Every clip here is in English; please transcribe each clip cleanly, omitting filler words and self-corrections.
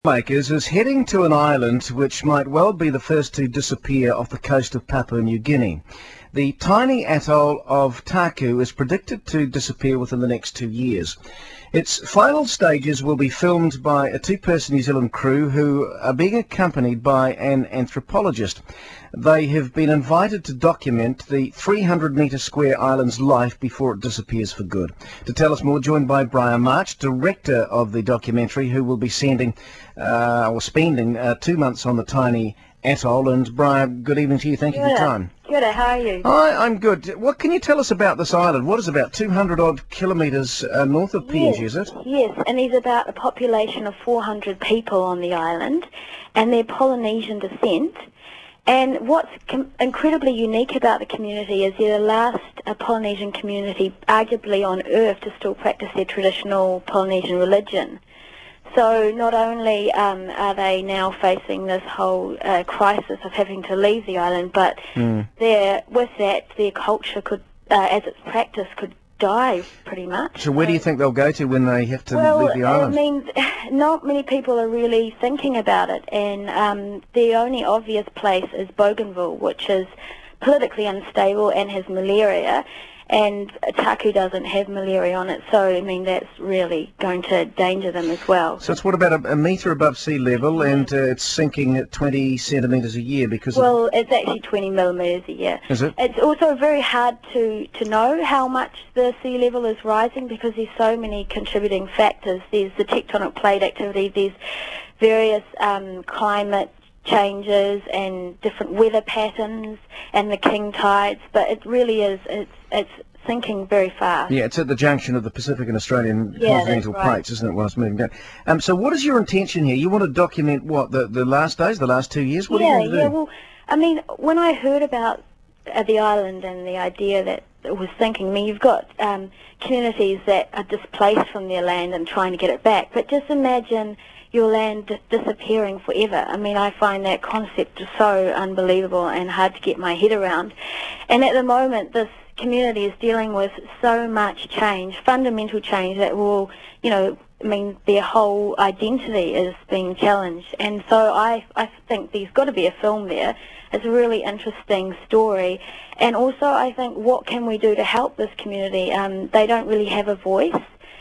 Makers is heading to an island which might well be the first to disappear off the coast of Papua New Guinea. The tiny atoll of Taku is predicted to disappear within the next 2 years. Its final stages will be filmed by a two-person New Zealand crew who are being accompanied by an anthropologist. They have been invited to document the 300-metre square island's life before it disappears for good. To tell us more, joined by Brian March, director of the documentary, who will be spending 2 months on the tiny atoll. And Brian, good evening to you. Thank you for your time. Good, how are you? Hi, I'm good. What can you tell us about this island? What is about 200-odd kilometres north of PNG, is it? Yes, and there's about a population of 400 people on the island, and they're Polynesian descent. And what's incredibly unique about the community is they're the last Polynesian community, arguably on Earth, to still practice their traditional Polynesian religion. So not only are they now facing this whole crisis of having to leave the island, but with that, their culture could, as it's practiced, could die pretty much. So where do you think they'll go to when they have to leave the island? I mean, not many people are really thinking about it, and the only obvious place is Bougainville, which is politically unstable and has malaria. And Taku doesn't have malaria on it, so, I mean, that's really going to endanger them as well. So it's what, about a metre above sea level, and it's sinking at 20 centimetres a year because Well, it's actually 20 millimetres a year. Is it? It's also very hard to know how much the sea level is rising because there's so many contributing factors. There's the tectonic plate activity, there's various climate changes and different weather patterns and the king tides, but it really is, it's sinking very fast. Yeah, it's at the junction of the Pacific and Australian continental plates, isn't it, while it's moving down? So what is your intention here? You want to document what, the last days, the last 2 years? What are you going to do? Yeah, well, I mean, when I heard about the island and the idea that it was sinking, I mean, you've got communities that are displaced from their land and trying to get it back, but just imagine your land disappearing forever. I mean, I find that concept so unbelievable and hard to get my head around. And at the moment, this community is dealing with so much change, fundamental change that will, I mean, their whole identity is being challenged. And so I think there's got to be a film there. It's a really interesting story. And also, I think, what can we do to help this community? They don't really have a voice.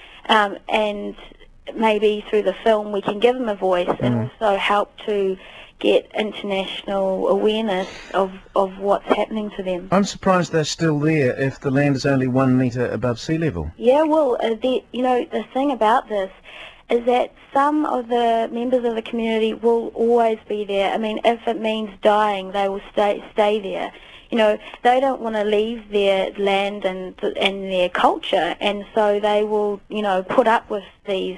And maybe through the film we can give them a voice and also help to get international awareness of what's happening to them. I'm surprised they're still there if the land is only 1 metre above sea level. Yeah, well, the thing about this is that some of the members of the community will always be there. I mean, if it means dying, they will stay there. They don't want to leave their land and their culture, and so they will, put up with these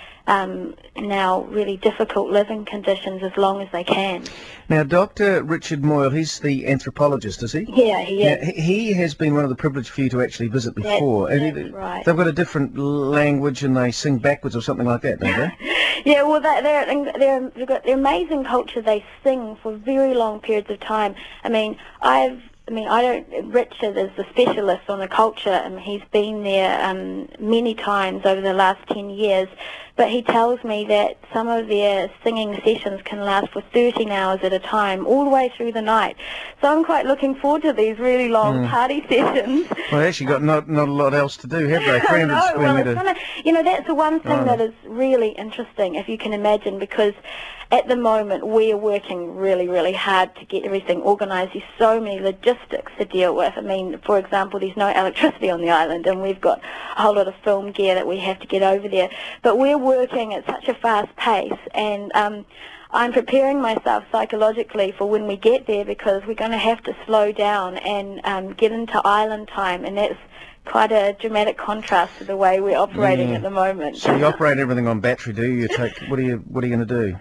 now really difficult living conditions as long as they can. Now, Dr. Richard Moyle, he's the anthropologist, is he? Yeah, he is. Now, he has been one of the privileged few to actually visit before. That's right. They've got a different language and they sing backwards or something like that, don't they? Yeah, well, they've got their amazing culture. They sing for very long periods of time. Richard is the specialist on the culture, and he's been there many times over the last 10 years, but he tells me that some of their singing sessions can last for 13 hours at a time, all the way through the night. So I'm quite looking forward to these really long party sessions. Well, they actually got not a lot else to do, have they? 300 square metres. That's the one thing that is really interesting, if you can imagine, because at the moment we're working really, really hard to get everything organised. There's so many logistics to deal with. I mean, for example, there's no electricity on the island, and we've got a whole lot of film gear that we have to get over there. But we're working at such a fast pace, and I'm preparing myself psychologically for when we get there, because we're going to have to slow down and get into island time, and that's quite a dramatic contrast to the way we're operating at the moment. So you operate everything on battery, do you? What are you going to do?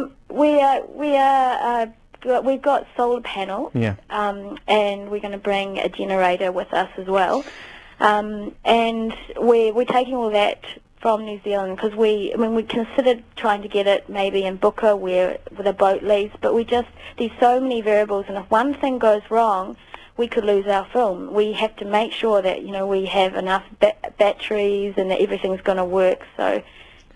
We've got solar panels, and we're going to bring a generator with us as well, and we're taking all that from New Zealand because we considered trying to get it maybe in Buka where the boat leaves, but there's so many variables, and if one thing goes wrong, we could lose our film. We have to make sure that we have enough batteries and that everything's going to work. So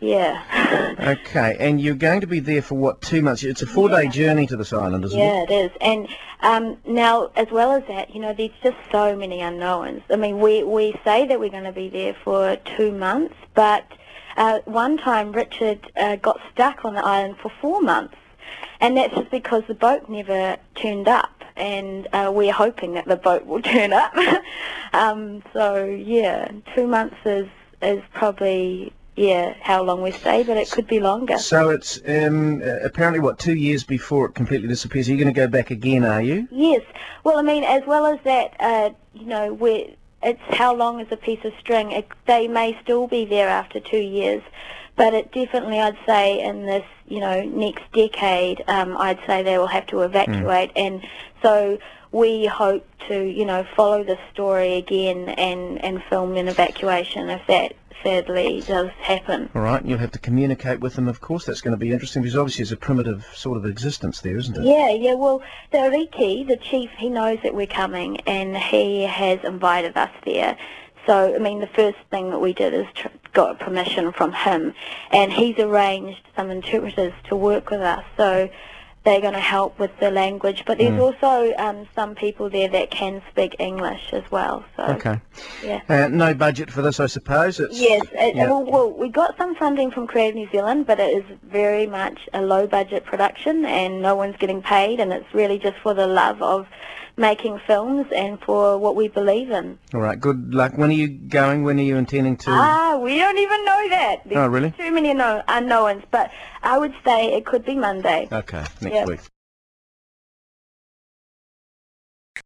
Yeah. Okay, and you're going to be there for what, 2 months? It's a 4-day journey to this island, isn't it? Yeah, it is. And now, as well as that, you know, there's just so many unknowns. I mean, we say that we're going to be there for 2 months, but one time Richard got stuck on the island for 4 months, and that's just because the boat never turned up, and we're hoping that the boat will turn up. So, yeah, 2 months is probably... yeah, how long we stay, but it could be longer. So it's apparently, what, 2 years before it completely disappears. Are you going to go back again, are you? Yes. Well, I mean, as well as that, you know, it's how long is a piece of string. They may still be there after 2 years, but it definitely, I'd say, in this, you know, next decade, I'd say they will have to evacuate. And so we hope to, you know, follow the story again and film an evacuation if that sadly does happen. All right, you'll have to communicate with them, of course. That's going to be interesting because obviously it's a primitive sort of existence there, isn't it? Yeah, well, the Riki, the chief, he knows that we're coming and he has invited us there. So, I mean, the first thing that we did is got permission from him, and he's arranged some interpreters to work with us. So they're going to help with the language, but there's also some people there that can speak English as well. So, okay. Yeah. No budget for this, I suppose? Yes. Yeah. Well, we got some funding from Creative New Zealand, but it is very much a low-budget production, and no one's getting paid, and it's really just for the love of making films and for what we believe in. All right, good luck. When are you going? When are you intending to... We don't even know that. There's Oh, really? too many unknowns, but I would say it could be Monday. Okay, next week.